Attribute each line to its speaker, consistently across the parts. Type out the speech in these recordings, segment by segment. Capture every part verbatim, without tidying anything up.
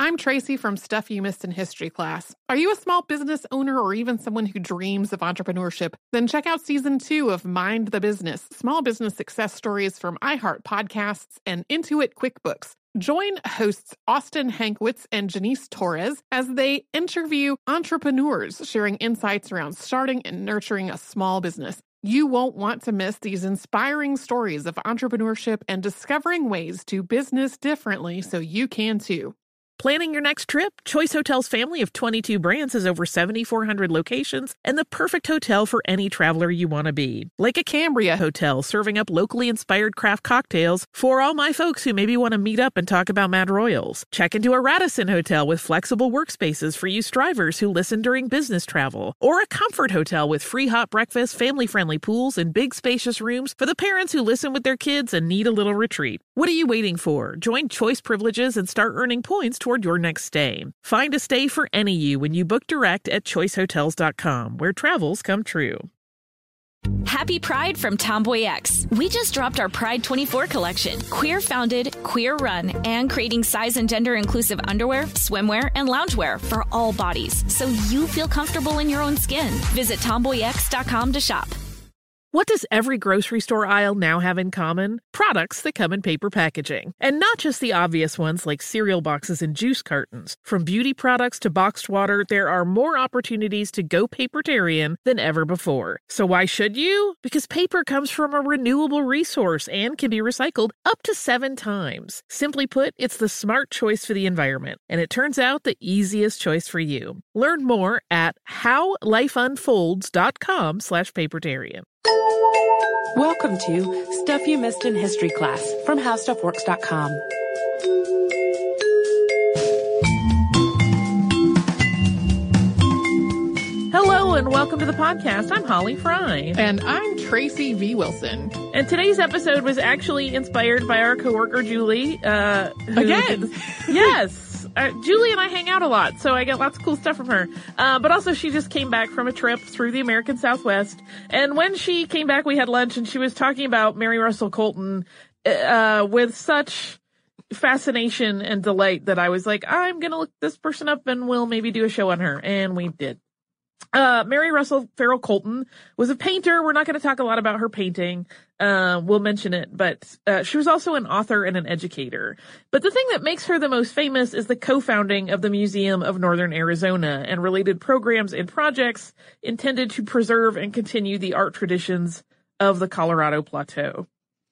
Speaker 1: I'm Tracy from Stuff You Missed in History class. Are you a small business owner or even someone who dreams of entrepreneurship? Then check out season two of Mind the Business, small business success stories from iHeart Podcasts and Intuit QuickBooks. Join hosts Austin Hankwitz and Janice Torres as they interview entrepreneurs sharing insights around starting and nurturing a small business. You won't want to miss these inspiring stories of entrepreneurship and discovering ways to business differently so you can too.
Speaker 2: Planning your next trip? Choice Hotels' family of twenty-two brands has over seven thousand four hundred locations and the perfect hotel for any traveler you want to be. Like a Cambria Hotel, serving up locally inspired craft cocktails for all my folks who maybe want to meet up and talk about Mad Royals. Check into a Radisson Hotel with flexible workspaces for you strivers who listen during business travel. Or a Comfort Hotel with free hot breakfast, family-friendly pools, and big spacious rooms for the parents who listen with their kids and need a little retreat. What are you waiting for? Join Choice Privileges and start earning points toward your next stay. Find a stay for any you when you book direct at choice hotels dot com, where travels come true.
Speaker 3: Happy Pride from Tomboy X. We just dropped our Pride twenty-four collection. Queer founded, queer run, and creating size and gender inclusive underwear, swimwear, and loungewear for all bodies, so you feel comfortable in your own skin. Visit tomboy x dot com to shop.
Speaker 2: What does every grocery store aisle now have in common? Products that come in paper packaging. And not just the obvious ones like cereal boxes and juice cartons. From beauty products to boxed water, there are more opportunities to go papertarian than ever before. So why should you? Because paper comes from a renewable resource and can be recycled up to seven times. Simply put, it's the smart choice for the environment. And it turns out the easiest choice for you. Learn more at how life unfolds dot com slash papertarian.
Speaker 4: Welcome to Stuff You Missed in History class from how stuff works dot com.
Speaker 2: Hello and welcome to the podcast. I'm Holly Fry.
Speaker 1: And I'm Tracy V. Wilson.
Speaker 2: And today's episode was actually inspired by our coworker, Julie. Uh, who,
Speaker 1: Again?
Speaker 2: Yes. Uh, Julie and I hang out a lot, so I get lots of cool stuff from her. Uh, but also she just came back from a trip through the American Southwest. And when she came back, we had lunch and she was talking about Mary Russell Colton, uh, with such fascination and delight that I was like, I'm going to look this person up and we'll maybe do a show on her. And we did. Uh, Mary Russell Farrell Colton was a painter. We're not going to talk a lot about her painting. Uh, we'll mention it, but, uh, she was also an author and an educator. But the thing that makes her the most famous is the co-founding of the Museum of Northern Arizona and related programs and projects intended to preserve and continue the art traditions of the Colorado Plateau.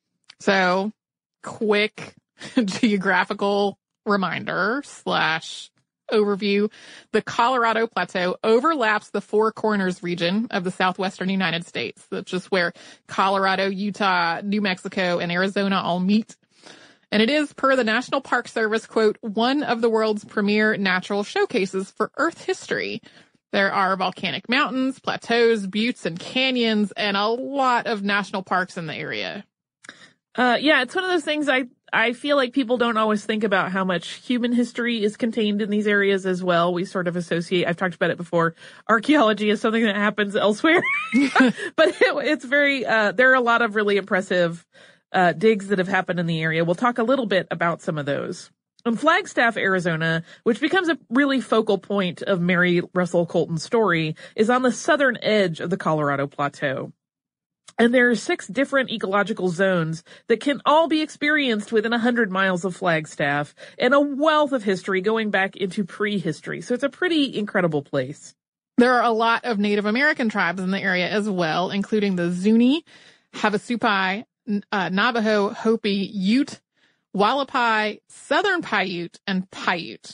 Speaker 1: So, quick geographical reminder slash overview. The Colorado Plateau overlaps the Four Corners region of the southwestern United States. That's just where Colorado, Utah, New Mexico, and Arizona all meet. And it is, per the National Park Service, quote, one of the world's premier natural showcases for Earth history. There are volcanic mountains, plateaus, buttes, and canyons, and a lot of national parks in the area.
Speaker 2: Uh, yeah, it's one of those things I, I feel like people don't always think about how much human history is contained in these areas as well. We sort of associate, I've talked about it before, archaeology is something that happens elsewhere. But it, it's very, uh, there are a lot of really impressive, uh, digs that have happened in the area. We'll talk a little bit about some of those. In Flagstaff, Arizona, which becomes a really focal point of Mary Russell Colton's story, is on the southern edge of the Colorado Plateau. And there are six different ecological zones that can all be experienced within one hundred miles of Flagstaff and a wealth of history going back into prehistory. So it's a pretty incredible place.
Speaker 1: There are a lot of Native American tribes in the area as well, including the Zuni, Havasupai, uh, Navajo, Hopi, Ute, Wallapai, Southern Paiute, and Paiute.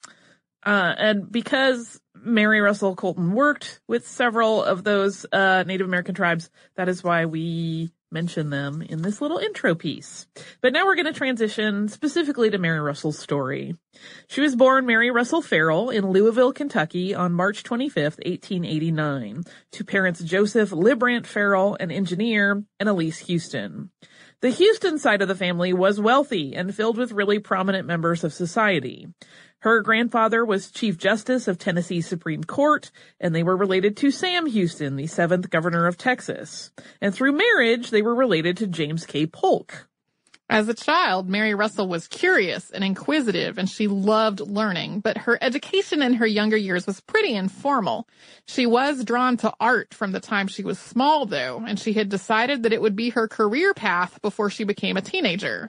Speaker 2: Uh, and because Mary Russell Colton worked with several of those uh Native American tribes, that is why we mention them in this little intro piece. But now we're going to transition specifically to Mary Russell's story. She was born Mary Russell Farrell in Louisville, Kentucky on March twenty-fifth, eighteen eighty-nine, to parents Joseph Librant Farrell, an engineer, and Elise Houston. The Houston side of the family was wealthy and filled with really prominent members of society. Her grandfather was Chief Justice of Tennessee's Supreme Court, and they were related to Sam Houston, the seventh governor of Texas. And through marriage, they were related to James K. Polk.
Speaker 1: As a child, Mary Russell was curious and inquisitive, and she loved learning, but her education in her younger years was pretty informal. She was drawn to art from the time she was small, though, and she had decided that it would be her career path before she became a teenager.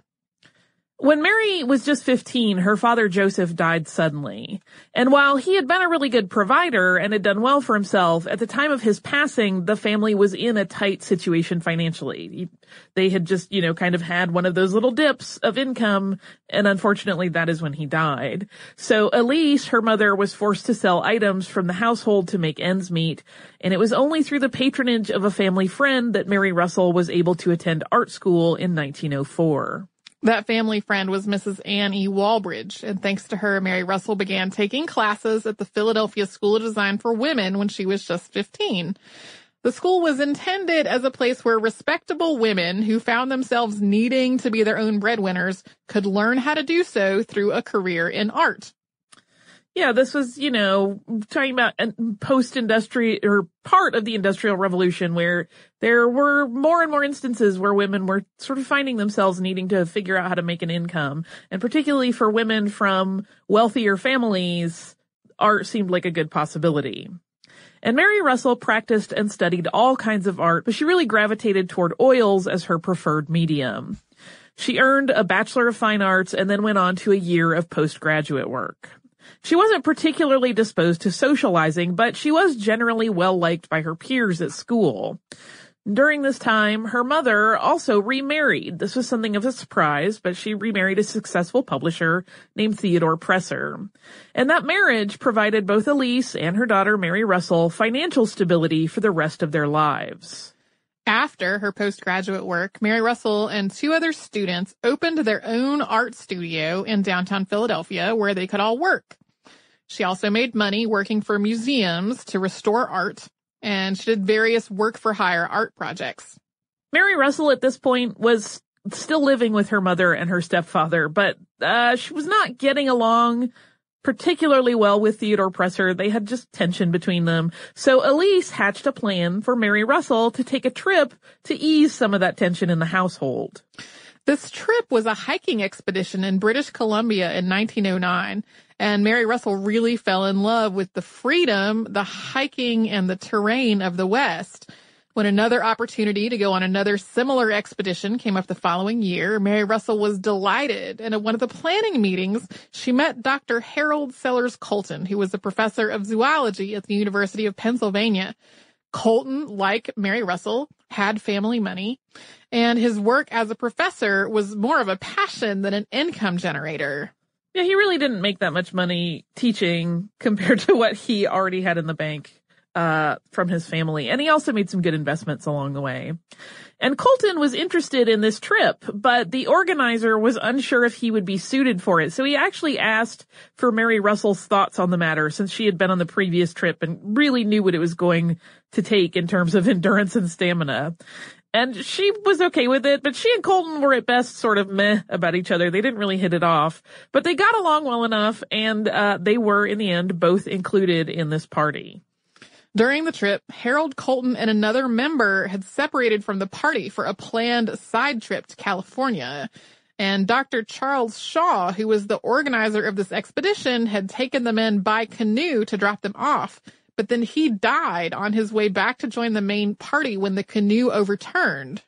Speaker 2: When Mary was just fifteen, her father Joseph died suddenly. And while he had been a really good provider and had done well for himself, at the time of his passing, the family was in a tight situation financially. They had just, you know, kind of had one of those little dips of income, and unfortunately that is when he died. So Elise, her mother, was forced to sell items from the household to make ends meet, and it was only through the patronage of a family friend that Mary Russell was able to attend art school in nineteen oh four.
Speaker 1: That family friend was Missus Anne E. Walbridge, and thanks to her, Mary Russell began taking classes at the Philadelphia School of Design for Women when she was just fifteen. The school was intended as a place where respectable women who found themselves needing to be their own breadwinners could learn how to do so through a career in art.
Speaker 2: Yeah, this was, you know, talking about post-industrial or part of the Industrial Revolution where there were more and more instances where women were sort of finding themselves needing to figure out how to make an income. And particularly for women from wealthier families, art seemed like a good possibility. And Mary Russell practiced and studied all kinds of art, but she really gravitated toward oils as her preferred medium. She earned a Bachelor of Fine Arts and then went on to a year of postgraduate work. She wasn't particularly disposed to socializing, but she was generally well-liked by her peers at school. During this time, her mother also remarried. This was something of a surprise, but she remarried a successful publisher named Theodore Presser. And that marriage provided both Elise and her daughter Mary Russell financial stability for the rest of their lives.
Speaker 1: After her postgraduate work, Mary Russell and two other students opened their own art studio in downtown Philadelphia where they could all work. She also made money working for museums to restore art, and she did various work-for-hire art projects.
Speaker 2: Mary Russell at this point was still living with her mother and her stepfather, but uh she was not getting along particularly well with Theodore Presser. They had just tension between them. So Elise hatched a plan for Mary Russell to take a trip to ease some of that tension in the household.
Speaker 1: This trip was a hiking expedition in British Columbia in nineteen oh nine, and Mary Russell really fell in love with the freedom, the hiking, and the terrain of the West. When another opportunity to go on another similar expedition came up the following year, Mary Russell was delighted, and at one of the planning meetings, she met Doctor Harold Sellers Colton, who was a professor of zoology at the University of Pennsylvania. Colton, like Mary Russell, had family money, and his work as a professor was more of a passion than an income generator.
Speaker 2: Yeah, he really didn't make that much money teaching compared to what he already had in the bank uh from his family. And he also made some good investments along the way. And Colton was interested in this trip, but the organizer was unsure if he would be suited for it. So he actually asked for Mary Russell's thoughts on the matter since she had been on the previous trip and really knew what it was going to take in terms of endurance and stamina. And she was okay with it, but she and Colton were at best sort of meh about each other. They didn't really hit it off, but they got along well enough, and uh they were, in the end, both included in this party.
Speaker 1: During the trip, Harold Colton and another member had separated from the party for a planned side trip to California. And Doctor Charles Shaw, who was the organizer of this expedition, had taken the men by canoe to drop them off. But then he died on his way back to join the main party when the canoe overturned.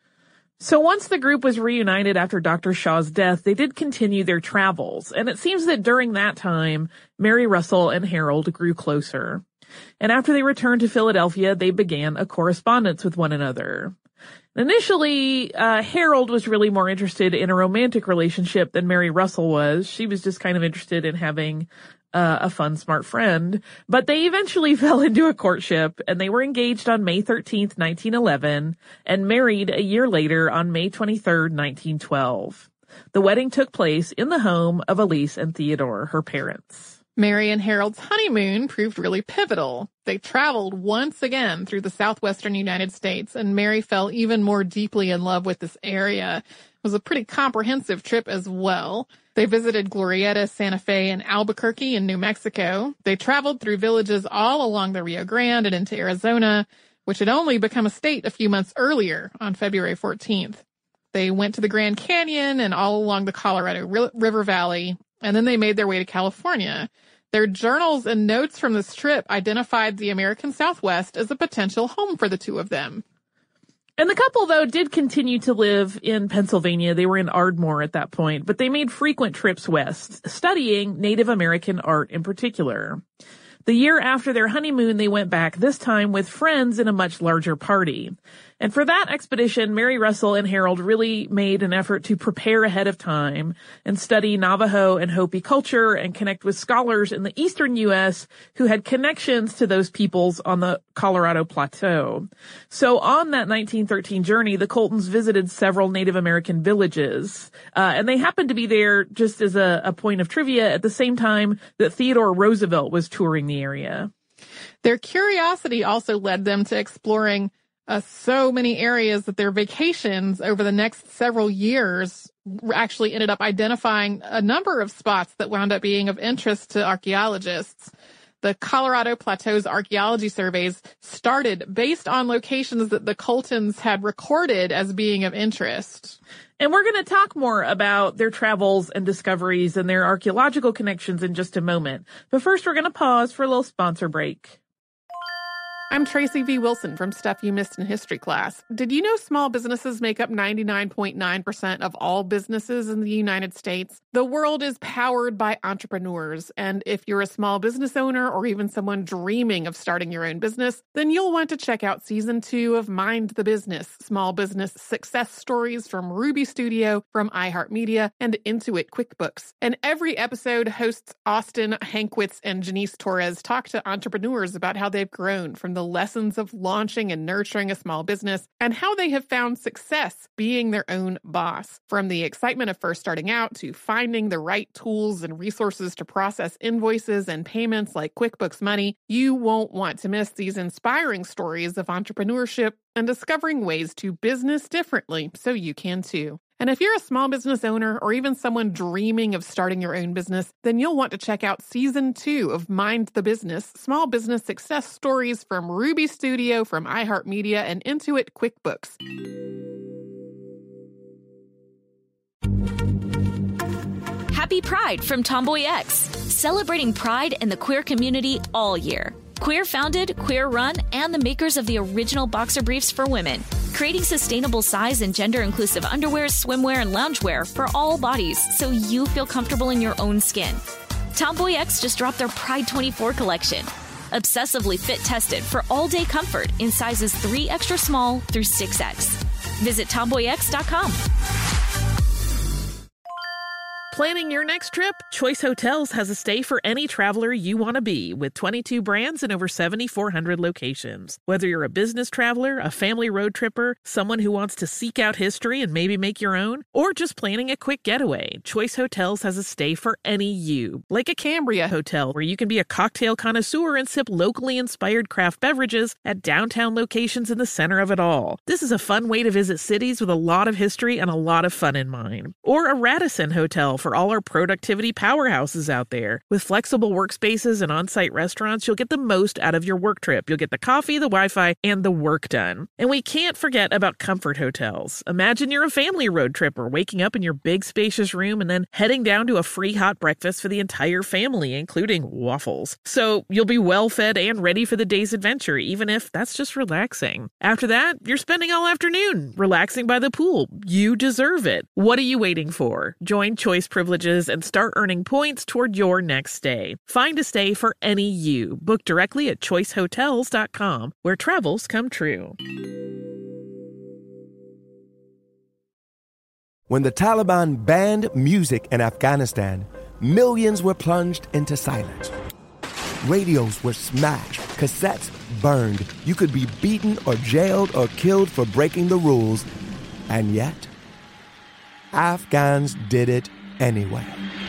Speaker 2: So once the group was reunited after Doctor Shaw's death, they did continue their travels. And it seems that during that time, Mary Russell and Harold grew closer. And after they returned to Philadelphia, they began a correspondence with one another. Initially, uh, Harold was really more interested in a romantic relationship than Mary Russell was. She was just kind of interested in having uh, a fun, smart friend. But they eventually fell into a courtship, and they were engaged on May thirteenth, nineteen eleven, and married a year later on May twenty-third, nineteen twelve. The wedding took place in the home of Elise and Theodore, her parents.
Speaker 1: Mary and Harold's honeymoon proved really pivotal. They traveled once again through the southwestern United States, and Mary fell even more deeply in love with this area. It was a pretty comprehensive trip as well. They visited Glorieta, Santa Fe, and Albuquerque in New Mexico. They traveled through villages all along the Rio Grande and into Arizona, which had only become a state a few months earlier on February fourteenth. They went to the Grand Canyon and all along the Colorado R- River Valley, and then they made their way to California. Their journals and notes from this trip identified the American Southwest as a potential home for the two of them.
Speaker 2: And the couple, though, did continue to live in Pennsylvania. They were in Ardmore at that point, but they made frequent trips west, studying Native American art in particular. The year after their honeymoon, they went back, this time with friends in a much larger party. And for that expedition, Mary Russell and Harold really made an effort to prepare ahead of time and study Navajo and Hopi culture and connect with scholars in the eastern U S who had connections to those peoples on the Colorado Plateau. So on that nineteen thirteen journey, the Coltons visited several Native American villages, uh, and they happened to be there, just as a, a point of trivia, at the same time that Theodore Roosevelt was touring the area.
Speaker 1: Their curiosity also led them to exploring Uh, so many areas that their vacations over the next several years actually ended up identifying a number of spots that wound up being of interest to archaeologists. The Colorado Plateau's archaeology surveys started based on locations that the Coltons had recorded as being of interest.
Speaker 2: And we're going to talk more about their travels and discoveries and their archaeological connections in just a moment. But first, we're going to pause for a little sponsor break.
Speaker 4: I'm Tracy V. Wilson from Stuff You Missed in History Class. Did you know small businesses make up ninety-nine point nine percent of all businesses in the United States? The world is powered by entrepreneurs, and if you're a small business owner or even someone dreaming of starting your own business, then you'll want to check out Season two of Mind the Business, Small Business Success Stories from Ruby Studio, from iHeartMedia, and Intuit QuickBooks. And every episode, hosts Austin Hankwitz and Janice Torres talk to entrepreneurs about how they've grown from the lessons of launching and nurturing a small business and how they have found success being their own boss. From the excitement of first starting out to finding the right tools and resources to process invoices and payments like QuickBooks Money, you won't want to miss these inspiring stories of entrepreneurship and discovering ways to business differently so you can too. And if you're a small business owner or even someone dreaming of starting your own business, then you'll want to check out Season two of Mind the Business, Small Business Success Stories from Ruby Studio, from iHeartMedia, and Intuit QuickBooks.
Speaker 3: Happy Pride from Tomboy X, celebrating pride and the queer community all year. Queer founded, queer run, and the makers of the original boxer briefs for women, creating sustainable size and gender inclusive underwear, swimwear, and loungewear for all bodies so you feel comfortable in your own skin. Tomboy X just dropped their Pride twenty-four collection, obsessively fit tested for all day comfort in sizes three extra small through six X. Visit tomboy x dot com.
Speaker 2: Planning your next trip? Choice Hotels has a stay for any traveler you want to be, with twenty-two brands and over seven thousand four hundred locations. Whether you're a business traveler, a family road tripper, someone who wants to seek out history and maybe make your own, or just planning a quick getaway, Choice Hotels has a stay for any you. Like a Cambria Hotel, where you can be a cocktail connoisseur and sip locally inspired craft beverages at downtown locations in the center of it all. This is a fun way to visit cities with a lot of history and a lot of fun in mind. Or a Radisson Hotel, for all our productivity powerhouses out there. With flexible workspaces and on-site restaurants, you'll get the most out of your work trip. You'll get the coffee, the Wi-Fi, and the work done. And we can't forget about Comfort Hotels. Imagine you're a family road tripper, waking up in your big spacious room and then heading down to a free hot breakfast for the entire family, including waffles. So you'll be well fed and ready for the day's adventure, even if that's just relaxing. After that, you're spending all afternoon relaxing by the pool. You deserve it. What are you waiting for? Join Choice Privileges and start earning points toward your next stay. Find a stay for any you. Book directly at choice hotels dot com, where travels come true.
Speaker 5: When the Taliban banned music in Afghanistan, millions were plunged into silence. Radios were smashed, cassettes burned. You could be beaten or jailed or killed for breaking the rules. And yet, Afghans did it anyway.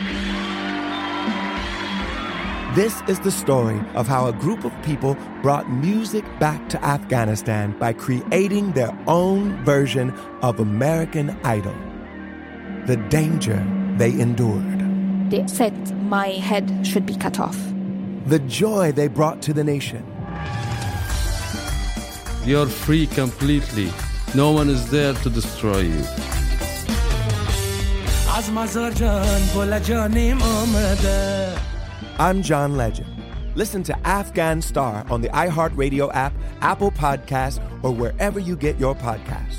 Speaker 5: This is the story of how a group of people brought music back to Afghanistan by creating their own version of American Idol. The danger they endured.
Speaker 6: They said my head should be cut off.
Speaker 5: The joy they brought to the nation.
Speaker 7: You're free completely. No one is there to destroy you.
Speaker 5: I'm John Legend. Listen to Afghan Star on the iHeartRadio app, Apple Podcasts, or wherever you get your podcasts.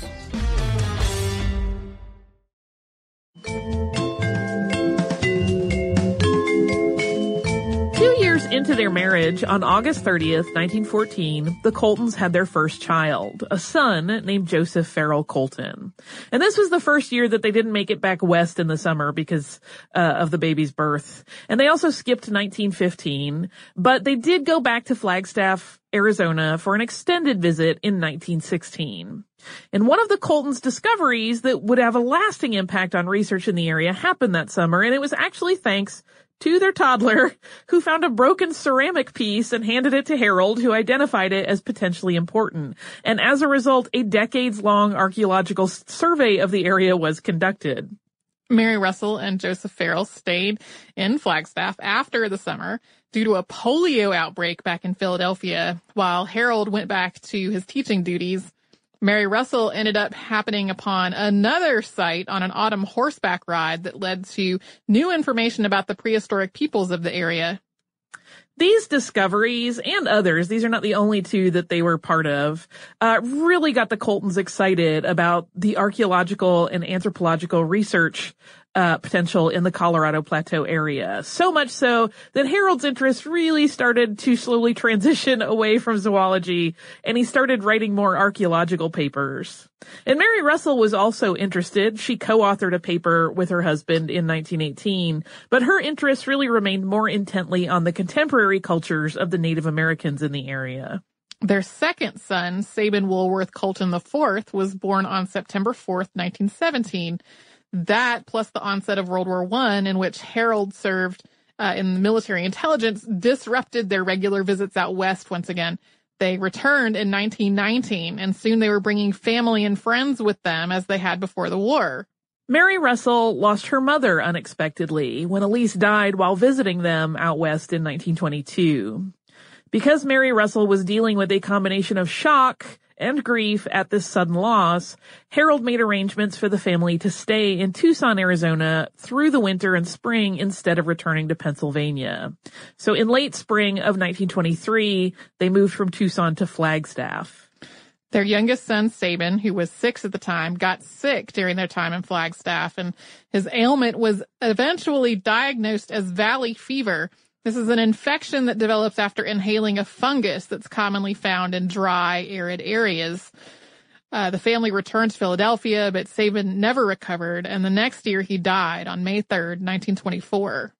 Speaker 2: Two years into their marriage, on August thirtieth, nineteen fourteen, the Coltons had their first child, a son named Joseph Farrell Colton. And this was the first year that they didn't make it back west in the summer because uh, of the baby's birth. And they also skipped nineteen fifteen, but they did go back to Flagstaff, Arizona for an extended visit in nineteen sixteen. And one of the Coltons' discoveries that would have a lasting impact on research in the area happened that summer, and it was actually thanks to their toddler, who found a broken ceramic piece and handed it to Harold, who identified it as potentially important. And as a result, a decades-long archaeological survey of the area was conducted.
Speaker 1: Mary Russell and Joseph Farrell stayed in Flagstaff after the summer due to a polio outbreak back in Philadelphia, while Harold went back to his teaching duties. Mary Russell ended up happening upon another site on an autumn horseback ride that led to new information about the prehistoric peoples of the area.
Speaker 2: These discoveries and others, these are not the only two that they were part of, uh, really got the Coltons excited about the archaeological and anthropological research uh, potential in the Colorado Plateau area. So much so that Harold's interest really started to slowly transition away from zoology, and he started writing more archaeological papers. And Mary Russell was also interested. She co-authored a paper with her husband in nineteen eighteen, but her interest really remained more intently on the contemporary cultures of the Native Americans in the area.
Speaker 1: Their second son, Sabin Woolworth Colton the fourth, was born on September fourth, nineteen seventeen. That, plus the onset of World War One, in which Harold served uh, in military intelligence, disrupted their regular visits out west once again. They returned in nineteen nineteen, and soon they were bringing family and friends with them as they had before the war.
Speaker 2: Mary Russell lost her mother unexpectedly when Elise died while visiting them out west in nineteen twenty-two. Because Mary Russell was dealing with a combination of shock and grief at this sudden loss, Harold made arrangements for the family to stay in Tucson, Arizona through the winter and spring instead of returning to Pennsylvania. So in late spring of nineteen twenty-three, they moved from Tucson to Flagstaff.
Speaker 1: Their youngest son, Sabin, who was six at the time, got sick during their time in Flagstaff, and his ailment was eventually diagnosed as valley fever. This is an infection that develops after inhaling a fungus that's commonly found in dry, arid areas. Uh, the family returned to Philadelphia, but Sabin never recovered, and the next year he died on May third, nineteen twenty-four.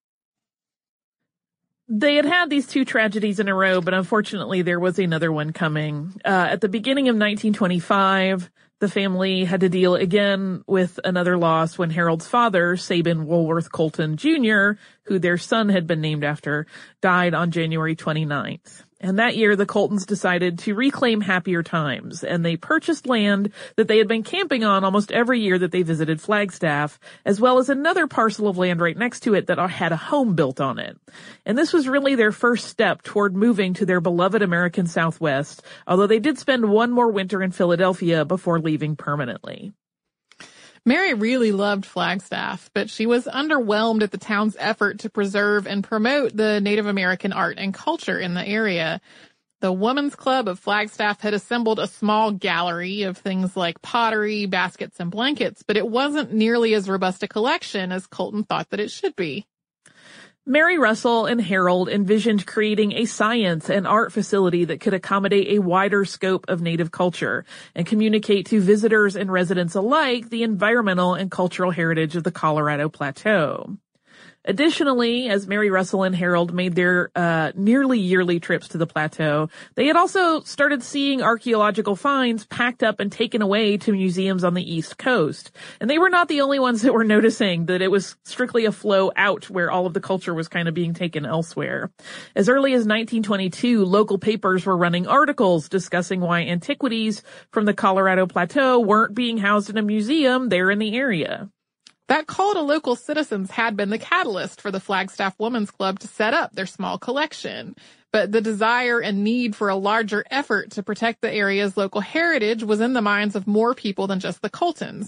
Speaker 2: They had had these two tragedies in a row, but unfortunately there was another one coming. Uh, at the beginning of nineteen twenty-five, the family had to deal again with another loss when Harold's father, Sabin Woolworth Colton Junior, who their son had been named after, died on January twenty-ninth. And that year, the Coltons decided to reclaim happier times, and they purchased land that they had been camping on almost every year that they visited Flagstaff, as well as another parcel of land right next to it that had a home built on it. And this was really their first step toward moving to their beloved American Southwest, although they did spend one more winter in Philadelphia before leaving permanently.
Speaker 1: Mary really loved Flagstaff, but she was underwhelmed at the town's effort to preserve and promote the Native American art and culture in the area. The Women's Club of Flagstaff had assembled a small gallery of things like pottery, baskets, and blankets, but it wasn't nearly as robust a collection as Colton thought that it should be.
Speaker 2: Mary Russell and Harold envisioned creating a science and art facility that could accommodate a wider scope of Native culture and communicate to visitors and residents alike the environmental and cultural heritage of the Colorado Plateau. Additionally, as Mary Russell and Harold made their uh nearly yearly trips to the plateau, they had also started seeing archaeological finds packed up and taken away to museums on the East Coast. And they were not the only ones that were noticing that it was strictly a flow out where all of the culture was kind of being taken elsewhere. As early as nineteen twenty-two, local papers were running articles discussing why antiquities from the Colorado Plateau weren't being housed in a museum there in the area.
Speaker 1: That call to local citizens had been the catalyst for the Flagstaff Women's Club to set up their small collection. But the desire and need for a larger effort to protect the area's local heritage was in the minds of more people than just the Coltons.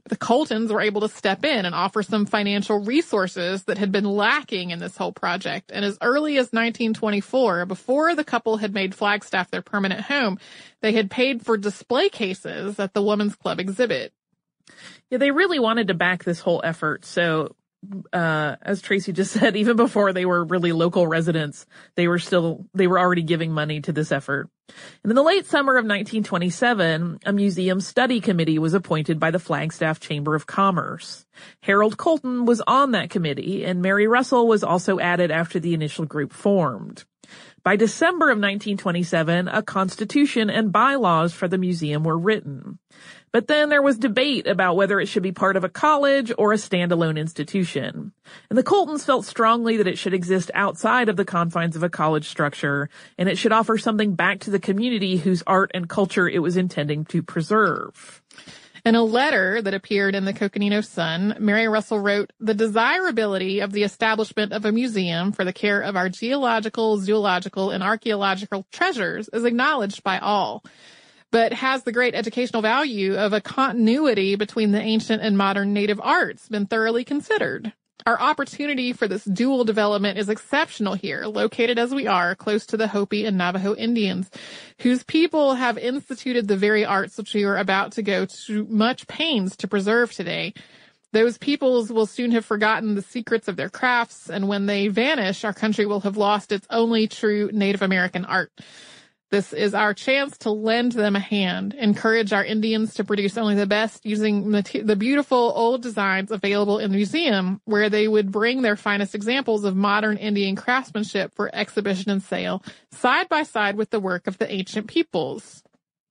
Speaker 1: The Coltons were able to step in and offer some financial resources that had been lacking in this whole project. And as early as nineteen twenty-four, before the couple had made Flagstaff their permanent home, they had paid for display cases at the Women's Club exhibit.
Speaker 2: Yeah, they really wanted to back this whole effort. So, uh, as Tracy just said, even before they were really local residents, they were still, they were already giving money to this effort. And in the late summer of nineteen twenty-seven, a museum study committee was appointed by the Flagstaff Chamber of Commerce. Harold Colton was on that committee, and Mary Russell was also added after the initial group formed. By December of nineteen twenty-seven, a constitution and bylaws for the museum were written. But then there was debate about whether it should be part of a college or a standalone institution. And the Coltons felt strongly that it should exist outside of the confines of a college structure, and it should offer something back to the community whose art and culture it was intending to preserve.
Speaker 1: In a letter that appeared in the Coconino Sun, Mary Russell wrote, "The desirability of the establishment of a museum for the care of our geological, zoological, and archaeological treasures is acknowledged by all, but has the great educational value of a continuity between the ancient and modern native arts been thoroughly considered? Our opportunity for this dual development is exceptional here, located as we are close to the Hopi and Navajo Indians, whose people have instituted the very arts which we are about to go to much pains to preserve today. Those peoples will soon have forgotten the secrets of their crafts, and when they vanish, our country will have lost its only true Native American art. This is our chance to lend them a hand, encourage our Indians to produce only the best using the beautiful old designs available in the museum, where they would bring their finest examples of modern Indian craftsmanship for exhibition and sale, side by side with the work of the ancient peoples."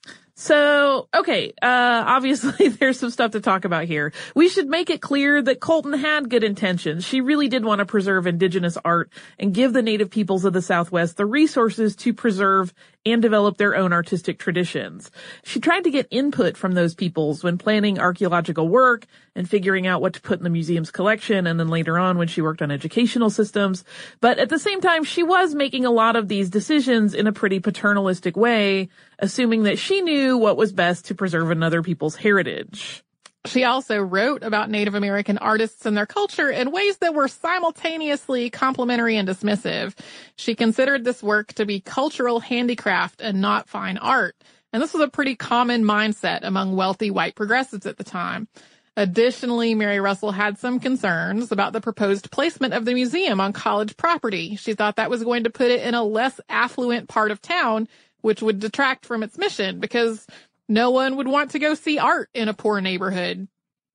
Speaker 2: So, okay, uh, obviously there's some stuff to talk about here. We should make it clear that Colton had good intentions. She really did want to preserve indigenous art and give the native peoples of the Southwest the resources to preserve and develop their own artistic traditions. She tried to get input from those peoples when planning archaeological work and figuring out what to put in the museum's collection, and then later on when she worked on educational systems. But at the same time, she was making a lot of these decisions in a pretty paternalistic way, assuming that she knew what was best to preserve another people's heritage.
Speaker 1: She also wrote about Native American artists and their culture in ways that were simultaneously complimentary and dismissive. She considered this work to be cultural handicraft and not fine art. And this was a pretty common mindset among wealthy white progressives at the time. Additionally, Mary Russell had some concerns about the proposed placement of the museum on college property. She thought that was going to put it in a less affluent part of town, which would detract from its mission, because no one would want to go see art in a poor neighborhood.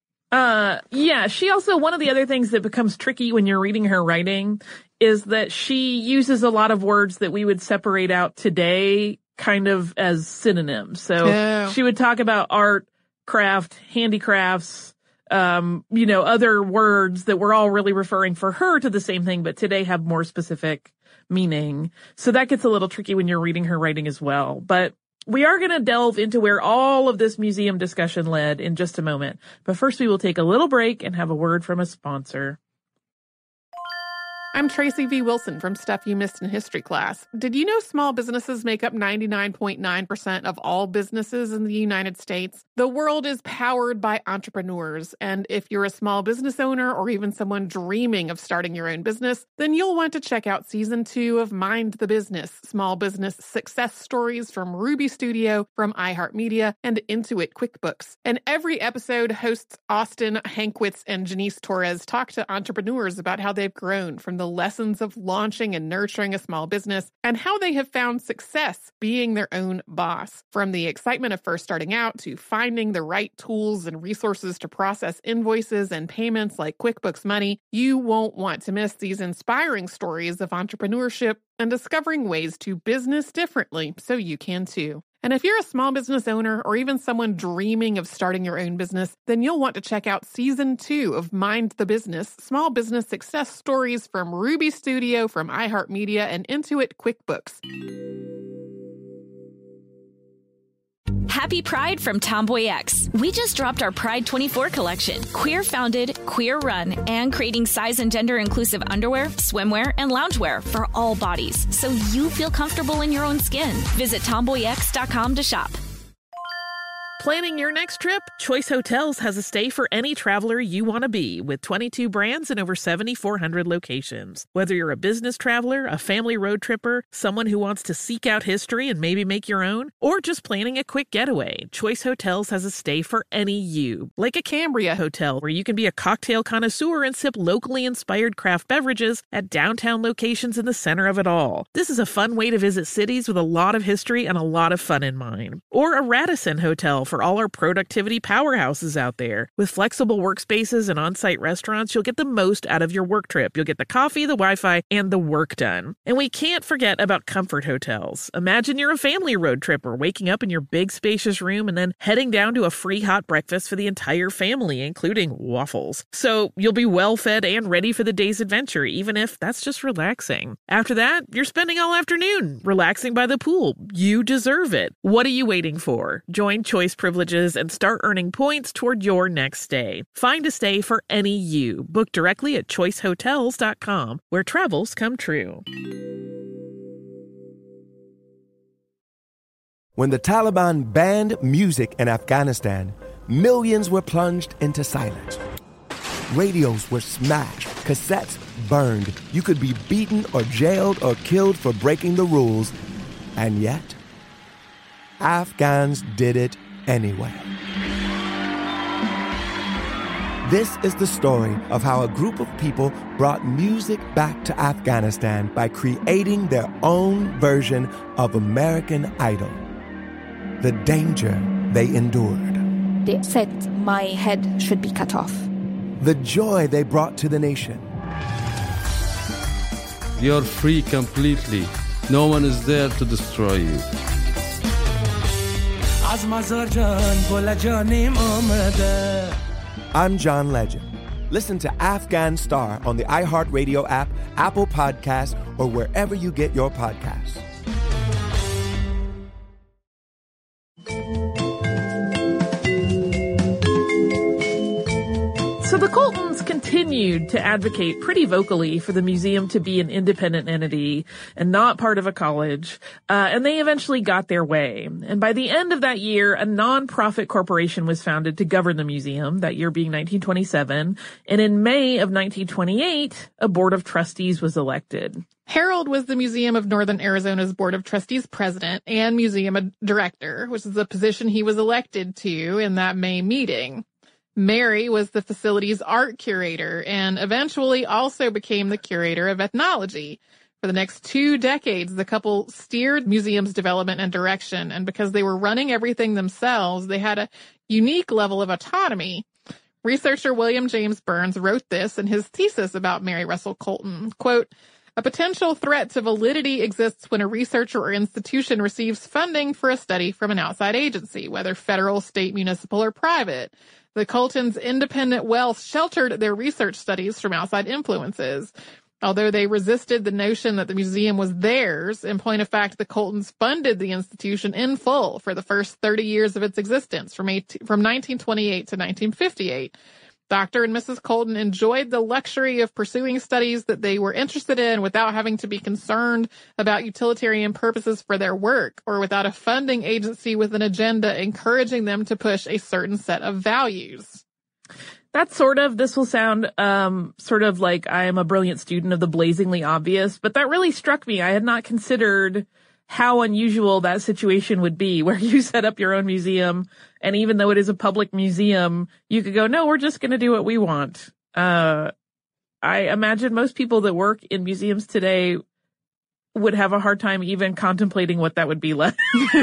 Speaker 2: Uh, yeah, she also, one of the other things that becomes tricky when you're reading her writing is that she uses a lot of words that we would separate out today kind of as synonyms. So
Speaker 1: yeah.
Speaker 2: She would talk about art, craft, handicrafts, um, you know, other words that were all really referring for her to the same thing, but today have more specific meaning. So that gets a little tricky when you're reading her writing as well. But we are going to delve into where all of this museum discussion led in just a moment. But first we will take a little break and have a word from a sponsor.
Speaker 4: I'm Tracy V. Wilson from Stuff You Missed in History Class. Did you know small businesses make up ninety-nine point nine percent of all businesses in the United States? The world is powered by entrepreneurs, and if you're a small business owner or even someone dreaming of starting your own business, then you'll want to check out Season two of Mind the Business, Small Business Success Stories from Ruby Studio, from iHeartMedia, and Intuit QuickBooks. And every episode, hosts Austin Hankwitz and Janice Torres talk to entrepreneurs about how they've grown from the lessons of launching and nurturing a small business and how they have found success being their own boss. From the excitement of first starting out to finding the right tools and resources to process invoices and payments like QuickBooks Money, you won't want to miss these inspiring stories of entrepreneurship and discovering ways to business differently so you can too. And if you're a small business owner or even someone dreaming of starting your own business, then you'll want to check out Season two of Mind the Business, Small Business Success Stories from Ruby Studio, from iHeartMedia, and Intuit QuickBooks.
Speaker 3: Happy Pride from Tomboy X. We just dropped our Pride twenty-four collection. Queer founded, queer run, and creating size and gender inclusive underwear, swimwear, and loungewear for all bodies, so you feel comfortable in your own skin. Visit tomboy x dot com to shop.
Speaker 2: Planning your next trip? Choice Hotels has a stay for any traveler you want to be, with twenty-two brands and over seven thousand four hundred locations. Whether you're a business traveler, a family road tripper, someone who wants to seek out history and maybe make your own, or just planning a quick getaway, Choice Hotels has a stay for any you. Like a Cambria Hotel, where you can be a cocktail connoisseur and sip locally inspired craft beverages at downtown locations in the center of it all. This is a fun way to visit cities with a lot of history and a lot of fun in mind. Or a Radisson Hotel for all our productivity powerhouses out there. With flexible workspaces and on-site restaurants, you'll get the most out of your work trip. You'll get the coffee, the Wi-Fi, and the work done. And we can't forget about Comfort Hotels. Imagine you're a family road tripper, waking up in your big spacious room and then heading down to a free hot breakfast for the entire family, including waffles. So you'll be well fed and ready for the day's adventure, even if that's just relaxing. After that, you're spending all afternoon relaxing by the pool. You deserve it. What are you waiting for? Join Choice Privileges and start earning points toward your next stay. Find a stay for any you. Book directly at choice hotels dot com, where travels come true.
Speaker 5: When the Taliban banned music in Afghanistan, millions were plunged into silence. Radios were smashed, cassettes burned. You could be beaten or jailed or killed for breaking the rules. And yet, Afghans did it anyway. This is the story of how a group of people brought music back to Afghanistan by creating their own version of American Idol. The danger they endured.
Speaker 6: They said my head should be cut off.
Speaker 5: The joy they brought to the nation.
Speaker 7: You're free completely. No one is there to destroy you.
Speaker 5: I'm John Legend. Listen to Afghan Star on the iHeartRadio app, Apple Podcasts, or wherever you get your podcasts.
Speaker 2: So the Coltons continued to advocate pretty vocally for the museum to be an independent entity and not part of a college, uh, and they eventually got their way. And by the end of that year, a non-profit corporation was founded to govern the museum, that year being nineteen twenty-seven, and in May of nineteen twenty-eight, a board of trustees was elected.
Speaker 1: Harold was the Museum of Northern Arizona's Board of Trustees president and museum director, which is the position he was elected to in that May meeting. Mary was the facility's art curator and eventually also became the curator of ethnology. For the next two decades, the couple steered museum's development and direction, and because they were running everything themselves, they had a unique level of autonomy. Researcher William James Burns wrote this in his thesis about Mary Russell Colton. Quote, "A potential threat to validity exists when a researcher or institution receives funding for a study from an outside agency, whether federal, state, municipal, or private. The Coltons' independent wealth sheltered their research studies from outside influences. Although they resisted the notion that the museum was theirs, in point of fact, the Coltons funded the institution in full for the first thirty years of its existence, from, eighteen, from nineteen twenty-eight to nineteen fifty-eight. Doctor and Missus Colton enjoyed the luxury of pursuing studies that they were interested in without having to be concerned about utilitarian purposes for their work, or without a funding agency with an agenda encouraging them to push a certain set of values."
Speaker 2: That's sort of, this will sound um sort of like I am a brilliant student of the blazingly obvious, but that really struck me. I had not considered how unusual that situation would be, where you set up your own museum, and even though it is a public museum, you could go, no, we're just going to do what we want. Uh, I imagine most people that work in museums today would have a hard time even contemplating what that would be like.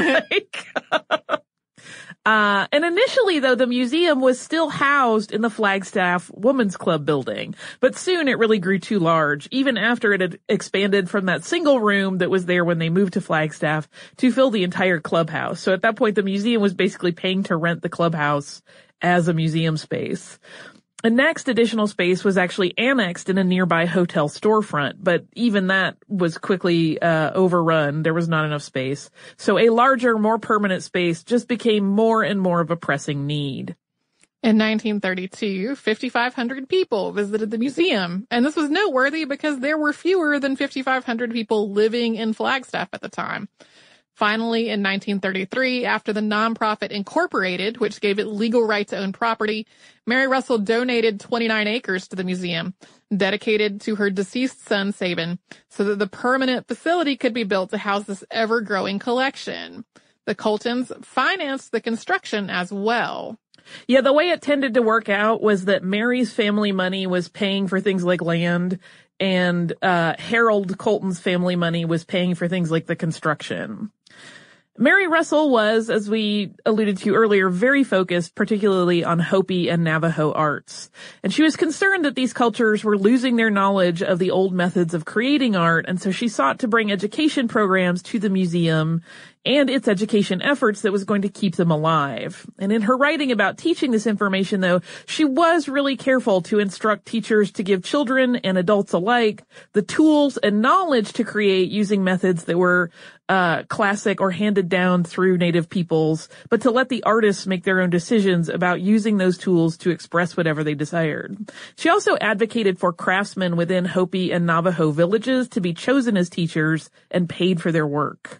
Speaker 2: Uh, and initially, though, the museum was still housed in the Flagstaff Women's Club building. But soon it really grew too large, even after it had expanded from that single room that was there when they moved to Flagstaff to fill the entire clubhouse. So at that point, the museum was basically paying to rent the clubhouse as a museum space. The next additional space was actually annexed in a nearby hotel storefront, but even that was quickly uh, overrun. There was not enough space. So a larger, more permanent space just became more and more of a pressing need.
Speaker 1: In nineteen thirty-two, fifty-five hundred people visited the museum, and this was noteworthy because there were fewer than fifty-five hundred people living in Flagstaff at the time. Finally, in nineteen thirty-three, after the nonprofit incorporated, which gave it legal right to own property, Mary Russell donated twenty-nine acres to the museum, dedicated to her deceased son, Sabin, so that the permanent facility could be built to house this ever-growing collection. The Coltons financed the construction as well.
Speaker 2: Yeah, the way it tended to work out was that Mary's family money was paying for things like land, and uh Harold Colton's family money was paying for things like the construction. Mary Russell was, as we alluded to earlier, very focused, particularly on Hopi and Navajo arts. And she was concerned that these cultures were losing their knowledge of the old methods of creating art, and so she sought to bring education programs to the museum and its education efforts that was going to keep them alive. And in her writing about teaching this information, though, she was really careful to instruct teachers to give children and adults alike the tools and knowledge to create using methods that were uh classic or handed down through Native peoples, but to let the artists make their own decisions about using those tools to express whatever they desired. She also advocated for craftsmen within Hopi and Navajo villages to be chosen as teachers and paid for their work.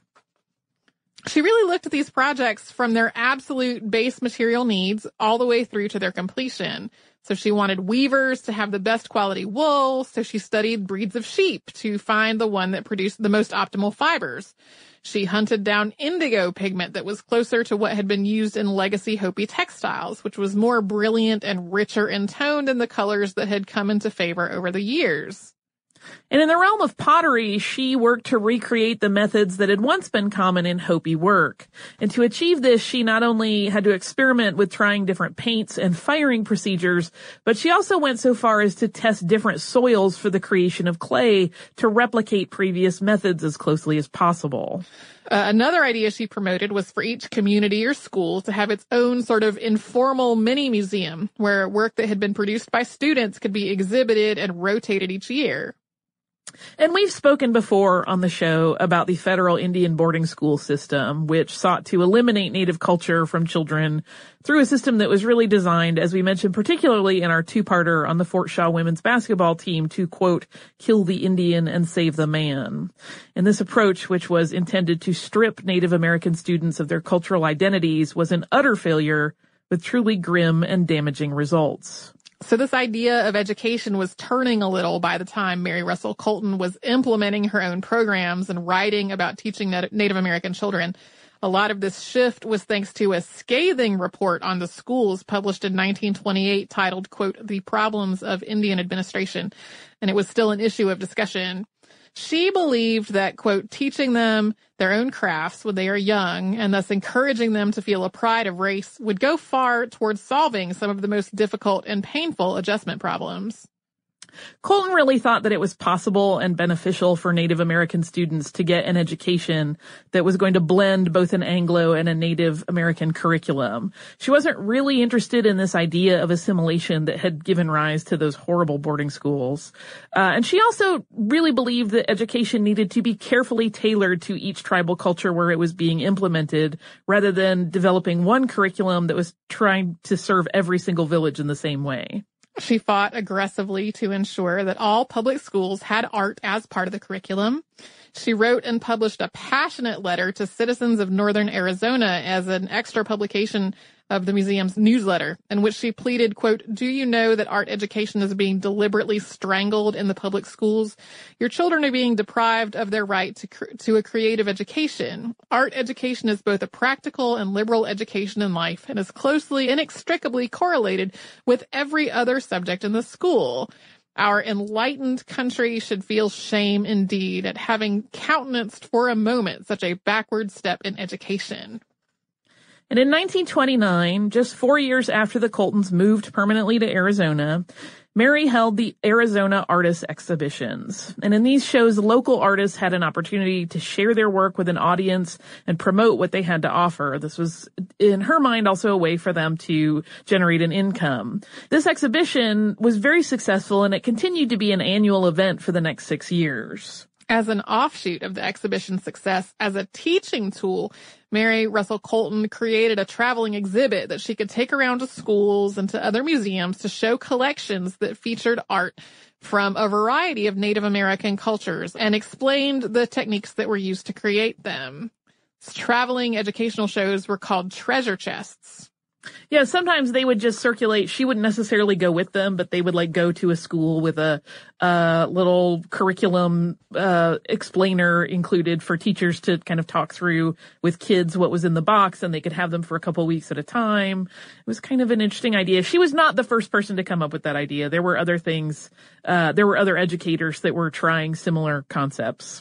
Speaker 1: She really looked at these projects from their absolute base material needs all the way through to their completion. So she wanted weavers to have the best quality wool, so she studied breeds of sheep to find the one that produced the most optimal fibers. She hunted down indigo pigment that was closer to what had been used in legacy Hopi textiles, which was more brilliant and richer in tone than the colors that had come into favor over the years.
Speaker 2: And in the realm of pottery, she worked to recreate the methods that had once been common in Hopi work. And to achieve this, she not only had to experiment with trying different paints and firing procedures, but she also went so far as to test different soils for the creation of clay to replicate previous methods as closely as possible.
Speaker 1: Uh, another idea she promoted was for each community or school to have its own sort of informal mini museum where work that had been produced by students could be exhibited and rotated each year.
Speaker 2: And we've spoken before on the show about the federal Indian boarding school system, which sought to eliminate Native culture from children through a system that was really designed, as we mentioned, particularly in our two-parter on the Fort Shaw women's basketball team, to, quote, kill the Indian and save the man. And this approach, which was intended to strip Native American students of their cultural identities, was an utter failure with truly grim and damaging results.
Speaker 1: So this idea of education was turning a little by the time Mary Russell Colton was implementing her own programs and writing about teaching Native American children. A lot of this shift was thanks to a scathing report on the schools published in nineteen twenty-eight titled, quote, The Problems of Indian Administration. And it was still an issue of discussion. She believed that, quote, teaching them their own crafts when they are young and thus encouraging them to feel a pride of race would go far towards solving some of the most difficult and painful adjustment problems.
Speaker 2: Colton really thought that it was possible and beneficial for Native American students to get an education that was going to blend both an Anglo and a Native American curriculum. She wasn't really interested in this idea of assimilation that had given rise to those horrible boarding schools. Uh, and she also really believed that education needed to be carefully tailored to each tribal culture where it was being implemented, rather than developing one curriculum that was trying to serve every single village in the same way.
Speaker 1: She fought aggressively to ensure that all public schools had art as part of the curriculum. She wrote and published a passionate letter to citizens of northern Arizona as an extra publication of the museum's newsletter, in which she pleaded, quote, do you know that art education is being deliberately strangled in the public schools? Your children are being deprived of their right to, cr- to a creative education. Art education is both a practical and liberal education in life and is closely, inextricably correlated with every other subject in the school. Our enlightened country should feel shame indeed at having countenanced for a moment such a backward step in education.
Speaker 2: And in nineteen twenty-nine, just four years after the Coltons moved permanently to Arizona, Mary held the Arizona Artists Exhibitions. And in these shows, local artists had an opportunity to share their work with an audience and promote what they had to offer. This was, in her mind, also a way for them to generate an income. This exhibition was very successful, and it continued to be an annual event for the next six years.
Speaker 1: As an offshoot of the exhibition's success as a teaching tool, Mary Russell Colton created a traveling exhibit that she could take around to schools and to other museums to show collections that featured art from a variety of Native American cultures and explained the techniques that were used to create them. Traveling educational shows were called treasure chests.
Speaker 2: Yeah, sometimes they would just circulate. She wouldn't necessarily go with them, but they would like go to a school with a uh little curriculum uh explainer included for teachers to kind of talk through with kids what was in the box, and they could have them for a couple of weeks at a time. It was kind of an interesting idea. She was not the first person to come up with that idea. There were other things, uh there were other educators that were trying similar concepts.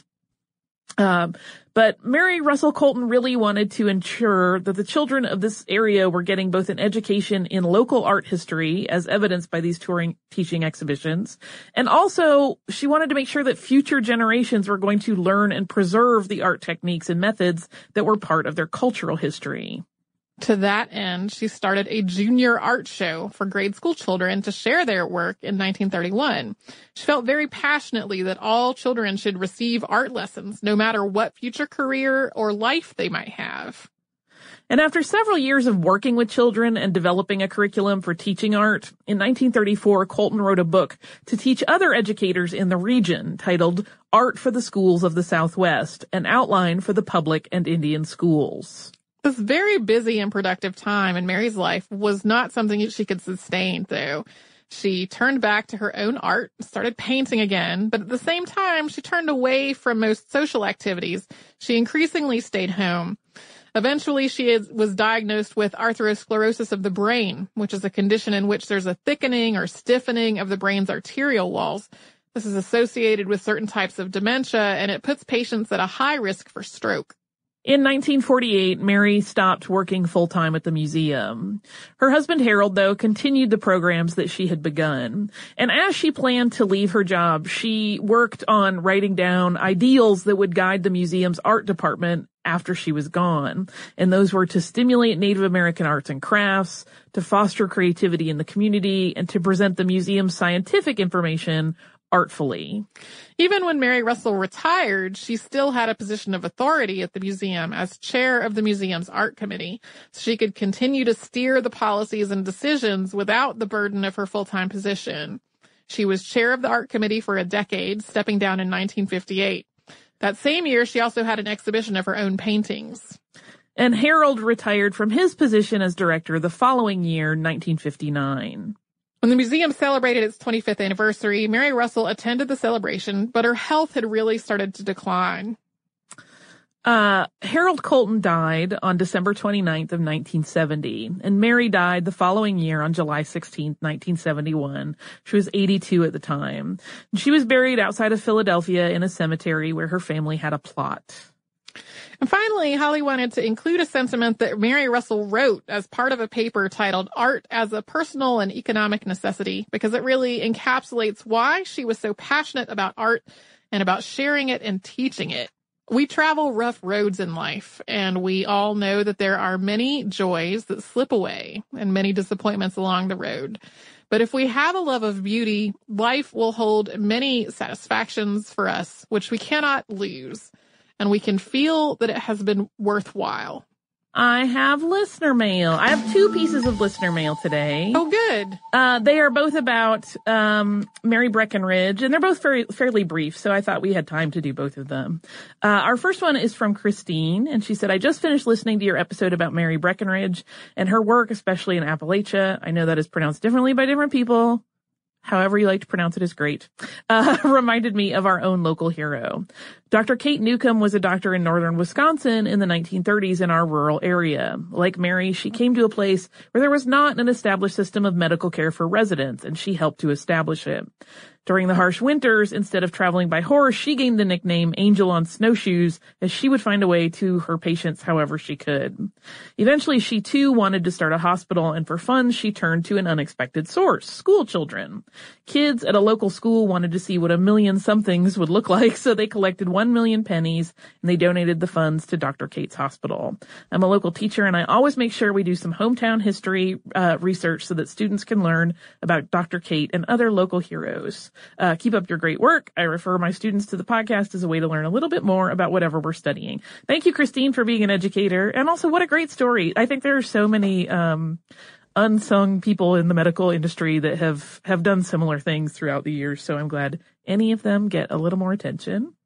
Speaker 2: Um, but Mary Russell Colton really wanted to ensure that the children of this area were getting both an education in local art history, as evidenced by these touring teaching exhibitions, and also she wanted to make sure that future generations were going to learn and preserve the art techniques and methods that were part of their cultural history.
Speaker 1: To that end, she started a junior art show for grade school children to share their work in nineteen thirty-one. She felt very passionately that all children should receive art lessons, no matter what future career or life they might have.
Speaker 2: And after several years of working with children and developing a curriculum for teaching art, in nineteen thirty-four, Colton wrote a book to teach other educators in the region titled Art for the Schools of the Southwest, an outline for the public and Indian schools.
Speaker 1: This very busy and productive time in Mary's life was not something that she could sustain, though. She turned back to her own art, started painting again, but at the same time, she turned away from most social activities. She increasingly stayed home. Eventually, she is, was diagnosed with atherosclerosis of the brain, which is a condition in which there's a thickening or stiffening of the brain's arterial walls. This is associated with certain types of dementia, and it puts patients at a high risk for stroke.
Speaker 2: In nineteen forty-eight, Mary stopped working full-time at the museum. Her husband, Harold, though, continued the programs that she had begun. And as she planned to leave her job, she worked on writing down ideals that would guide the museum's art department after she was gone. And those were to stimulate Native American arts and crafts, to foster creativity in the community, and to present the museum's scientific information artfully.
Speaker 1: Even when Mary Russell retired, she still had a position of authority at the museum as chair of the museum's art committee, so she could continue to steer the policies and decisions without the burden of her full-time position. She was chair of the art committee for a decade, stepping down in nineteen fifty-eight. That same year, she also had an exhibition of her own paintings.
Speaker 2: And Harold retired from his position as director the following year, nineteen fifty-nine.
Speaker 1: When the museum celebrated its twenty-fifth anniversary, Mary Russell attended the celebration, but her health had really started to decline.
Speaker 2: Uh, Harold Colton died on December twenty-ninth of nineteen seventy, and Mary died the following year on July sixteenth, nineteen seventy-one. She was eighty-two at the time. She was buried outside of Philadelphia in a cemetery where her family had a plot.
Speaker 1: And finally, Holly wanted to include a sentiment that Mary Russell wrote as part of a paper titled Art as a Personal and Economic Necessity, because it really encapsulates why she was so passionate about art and about sharing it and teaching it. We travel rough roads in life, and we all know that there are many joys that slip away and many disappointments along the road. But if we have a love of beauty, life will hold many satisfactions for us, which we cannot lose. And we can feel that it has been worthwhile.
Speaker 2: I have listener mail. I have two pieces of listener mail today.
Speaker 1: Oh, good.
Speaker 2: Uh, they are both about um Mary Breckenridge, and they're both very, fairly brief, so I thought we had time to do both of them. Uh, our first one is from Christine, and she said, I just finished listening to your episode about Mary Breckenridge and her work, especially in Appalachia. I know that is pronounced differently by different people. However you like to pronounce it is great. Uh, reminded me of our own local hero. Doctor Kate Newcomb was a doctor in northern Wisconsin in the nineteen thirties in our rural area. Like Mary, she came to a place where there was not an established system of medical care for residents, and she helped to establish it. During the harsh winters, instead of traveling by horse, she gained the nickname Angel on Snowshoes, as she would find a way to her patients however she could. Eventually, she too wanted to start a hospital, and for funds, she turned to an unexpected source, school children. Kids at a local school wanted to see what a million somethings would look like, so they collected one million pennies, and they donated the funds to Doctor Kate's hospital. I'm a local teacher, and I always make sure we do some hometown history uh, research so that students can learn about Doctor Kate and other local heroes. Uh, keep up your great work. I refer my students to the podcast as a way to learn a little bit more about whatever we're studying. Thank you, Christine, for being an educator. And also, what a great story. I think there are so many um unsung people in the medical industry that have, have done similar things throughout the years. So I'm glad any of them get a little more attention.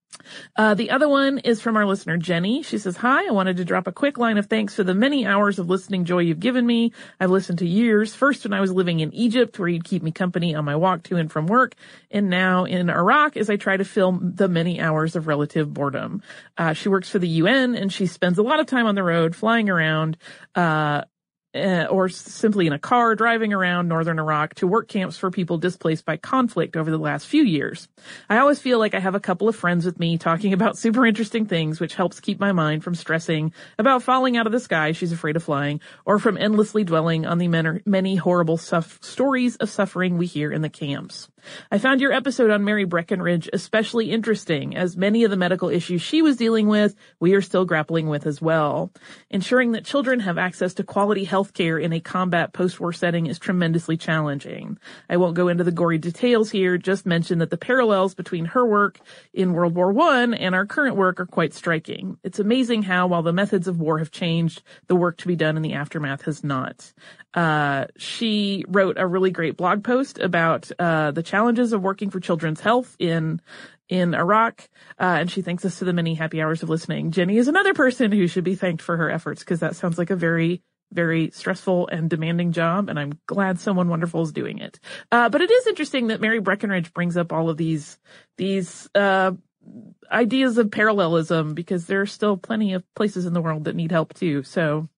Speaker 2: Uh, the other one is from our listener, Jenny. She says, hi, I wanted to drop a quick line of thanks for the many hours of listening joy you've given me. I've listened to years, first when I was living in Egypt, where you'd keep me company on my walk to and from work, and now in Iraq as I try to fill the many hours of relative boredom. Uh, she works for the U N, and she spends a lot of time on the road, flying around, uh, Uh, or simply in a car driving around northern Iraq to work camps for people displaced by conflict over the last few years. I always feel like I have a couple of friends with me talking about super interesting things, which helps keep my mind from stressing about falling out of the sky, she's afraid of flying, or from endlessly dwelling on the many, many horrible suff- stories of suffering we hear in the camps. I found your episode on Mary Breckinridge especially interesting, as many of the medical issues she was dealing with, we are still grappling with as well. Ensuring that children have access to quality health care in a combat post-war setting is tremendously challenging. I won't go into the gory details here, just mention that the parallels between her work in World War One and our current work are quite striking. It's amazing how, while the methods of war have changed, the work to be done in the aftermath has not. Uh, she wrote a really great blog post about uh, the challenges of working for children's health in in Iraq, uh, and she thanks us to the many happy hours of listening. Jenny is another person who should be thanked for her efforts, because that sounds like a very, very stressful and demanding job, and I'm glad someone wonderful is doing it. Uh, but it is interesting that Mary Breckinridge brings up all of these, these, uh, ideas of parallelism, because there are still plenty of places in the world that need help too. So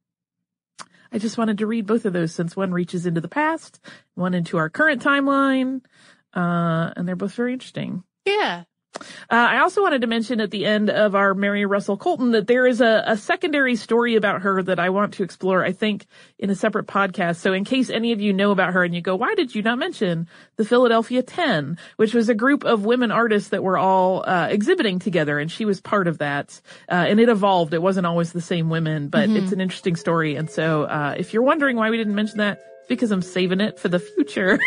Speaker 2: I just wanted to read both of those, since one reaches into the past, one into our current timeline, uh, and they're both very interesting.
Speaker 1: Yeah.
Speaker 2: Uh, I also wanted to mention at the end of our Mary Russell Colton that there is a, a secondary story about her that I want to explore, I think, in a separate podcast. So in case any of you know about her and you go, why did you not mention the Philadelphia Ten, which was a group of women artists that were all uh, exhibiting together, and she was part of that. Uh, and it evolved. It wasn't always the same women, but mm-hmm. It's an interesting story. And so uh, if you're wondering why we didn't mention that, it's because I'm saving it for the future.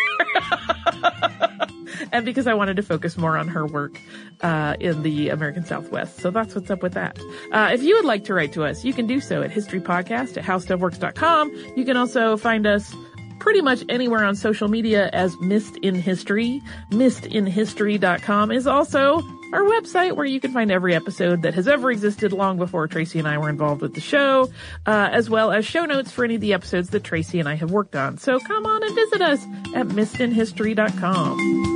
Speaker 2: And because I wanted to focus more on her work uh in the American Southwest. So that's what's up with that. Uh if you would like to write to us, you can do so at historypodcast at howstuffworks dot com. You can also find us pretty much anywhere on social media as Missed in History. missed in history dot com is also our website, where you can find every episode that has ever existed long before Tracy and I were involved with the show, uh, as well as show notes for any of the episodes that Tracy and I have worked on. So come on and visit us at missed in history dot com.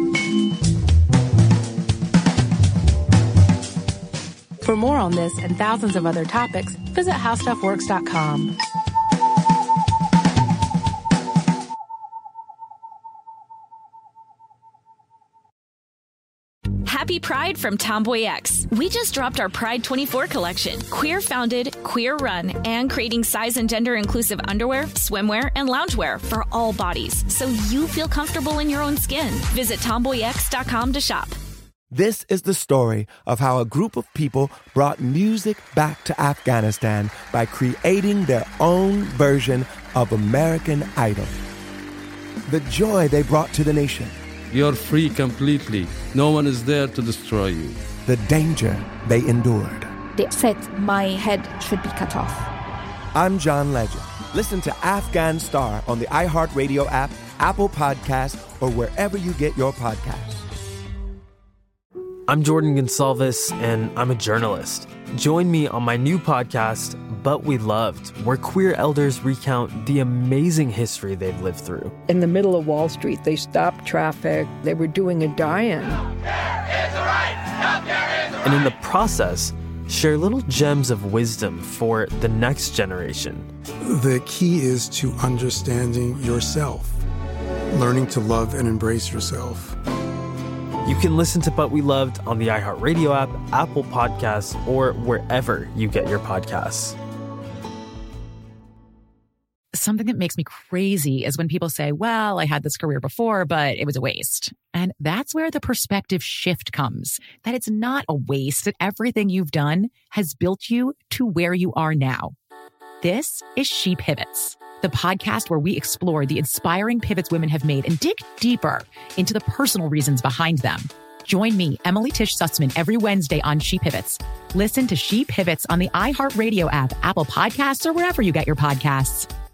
Speaker 8: For more on this and thousands of other topics, visit how stuff works dot com.
Speaker 3: Happy Pride from Tomboy X. We just dropped our Pride twenty-four collection. Queer founded, queer run, and creating size and gender inclusive underwear, swimwear, and loungewear for all bodies, so you feel comfortable in your own skin. Visit tomboy x dot com to shop.
Speaker 5: This is the story of how a group of people brought music back to Afghanistan by creating their own version of American Idol. The joy they brought to the nation.
Speaker 7: You're free completely. No one is there to destroy you.
Speaker 5: The danger they endured.
Speaker 6: They said my head should be cut off.
Speaker 5: I'm John Legend. Listen to Afghan Star on the iHeartRadio app, Apple Podcasts, or wherever you get your podcasts.
Speaker 9: I'm Jordan Gonsalves, and I'm a journalist. Join me on my new podcast, But We Loved, where queer elders recount the amazing history they've lived through.
Speaker 10: In the middle of Wall Street, they stopped traffic. They were doing a die-in.
Speaker 9: And in the process, share little gems of wisdom for the next generation.
Speaker 11: The key is to understanding yourself, learning to love and embrace yourself.
Speaker 9: You can listen to But We Loved on the iHeartRadio app, Apple Podcasts, or wherever you get your podcasts.
Speaker 12: Something that makes me crazy is when people say, well, I had this career before, but it was a waste. And that's where the perspective shift comes, that it's not a waste, that everything you've done has built you to where you are now. This is She Pivots, the podcast where we explore the inspiring pivots women have made and dig deeper into the personal reasons behind them. Join me, Emily Tish Sussman, every Wednesday on She Pivots. Listen to She Pivots on the iHeartRadio app, Apple Podcasts, or wherever you get your podcasts.